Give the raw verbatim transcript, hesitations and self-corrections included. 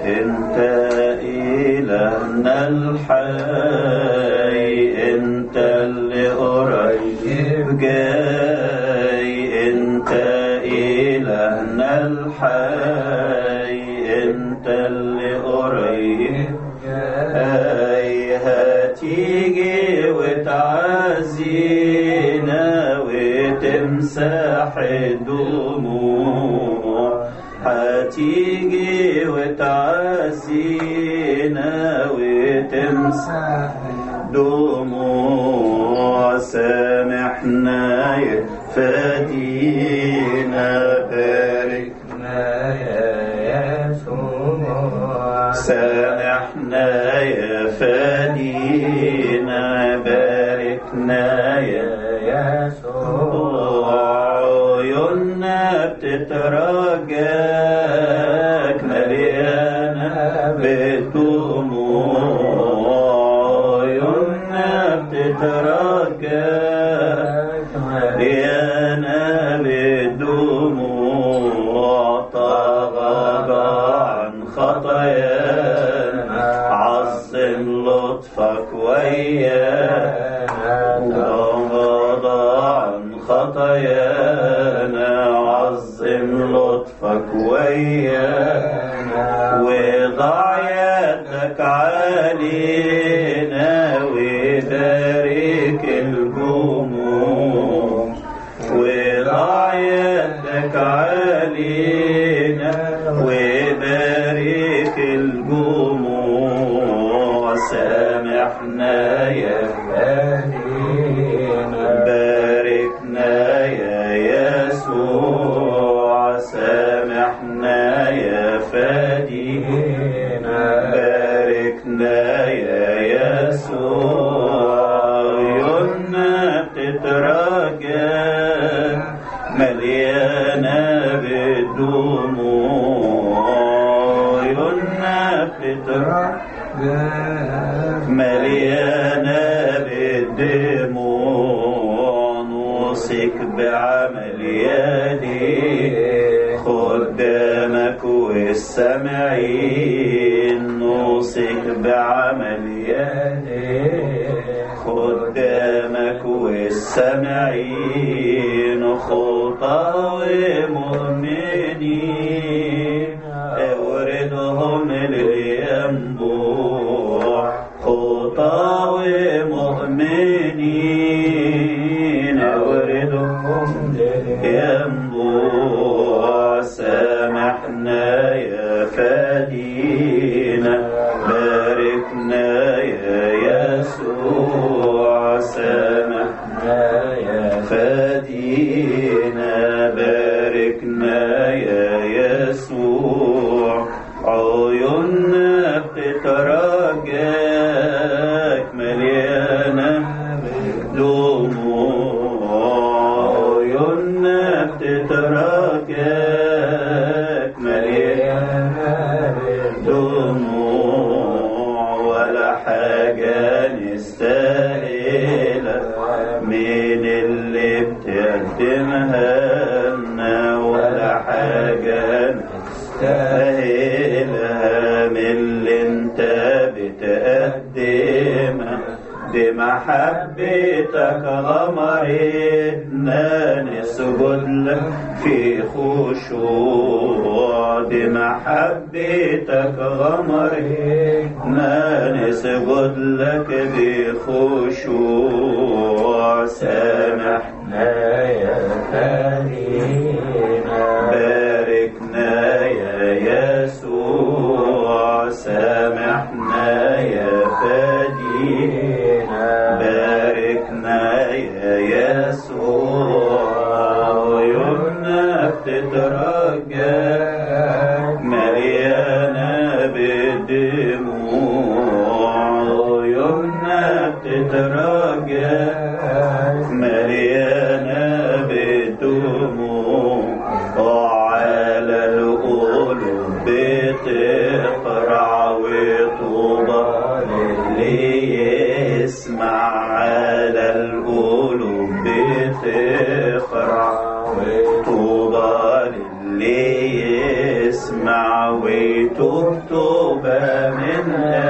انت إلهنا الحي، انت اللي قريب جاي، انت إلهنا الحي، انت اللي قريب جاي. هتيجي وتعزينا وتمسح الدموع، هتيجي وتعزينا وتمسح دموع. سامحنا يا فادينا، باركنا يا يسوع. سامحنا يا فادينا، باركنا يا يسوع. عيوننا بتترجاك مليانة بالدموع، عيوننا بتترجاك مليانة بالدموع. تغاضى عن خطايانا، عظم لطفك ويانا. تغاضى عن خطايانا، عظم لطفك ويانا. وضع يدك علينا وبارك الجموع، وضع يدك علينا وبارك الجموع. سامحنا يا فادينا، باركنا يا يسوع. سامحنا يا فادينا، باركنا يا يسوع. عيوننا بتترجاك مليانة بالدموع، عيوننا بتترجاك مليانة بالدموع. نوصيك بعمل يديك خدامك والسامعين، نوصيك بعمل يديك خدامك والسامعين. خطى ومؤمنين اوردهم للينبوع، خطى ومؤمنين اوردهم للينبوع. سامحنا يا فادينا، باركنا يا يسوع. سامحنا يا فادينا، باركنا يا يسوع. عيوننا بتترجاك مليانة دموع، عيوننا بتترجاك مليانة دموع. ولا حاجة نستاهلها من اللي بتقدمها لنا، ولا حاجة نستاهلها من اللي انت بتقدمها. بمحبتك غمرتنا نسجد لك في خشوع، بمحبتك غمرتنا نسجد لك بخشوع. سامحنا يا فادينا، باركنا يا يسوع. سامحنا يا فادينا، باركنا يا يسوع. عيوننا بتترجاك مليانة بالدموع، عيوننا بتترجاك مليانة بالدموع. وعلى القلوب بتقرع وطوبى للي يسمع، على القلوب بتقرع وطوبى للي يسمع. يسمع ويتوب توبة من